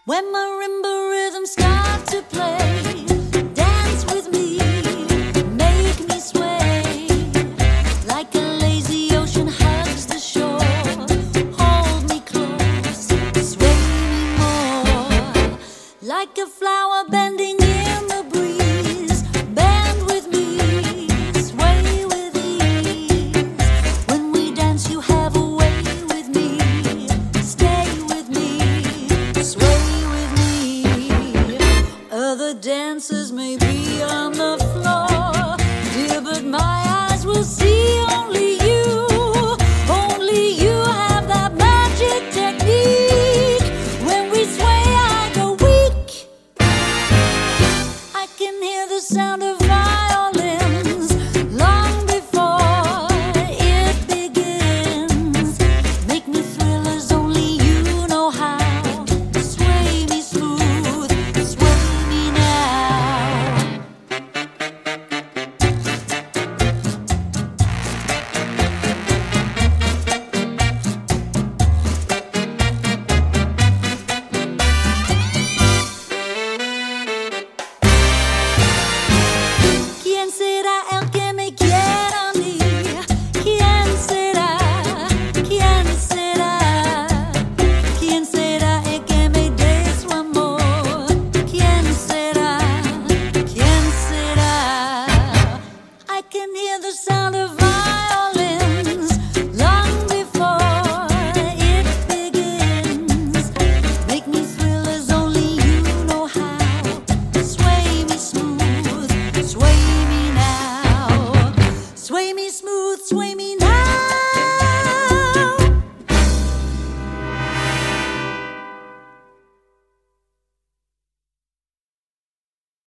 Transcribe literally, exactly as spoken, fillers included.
When marimba rhythms start to play, dance with me, make me sway, like a lazy ocean hugs the shore. Hold me close, sway me more, like a flower bending in the breeze. Bend with me, sway with ease. When we dance, you have a way with me. Stay with me, sway with me. Other dancers may be on the floor, dear, but my eyes will see only you. Only you have that magic technique. When we sway, I go weak. I can hear the sound of violins long before it begins. Make me thrill as only you know how. Sway me smooth, sway me now. ¿Quién será el que me quiera a mí? ¿Quién será? ¿Quién será? ¿Quién será el que me dé su amor? ¿Quién será? ¿Quién será? I can hear the sound of violins long before it begins. Make me thrill as only you know how. Sway me smooth, sway me now. Sway me smooth, sway me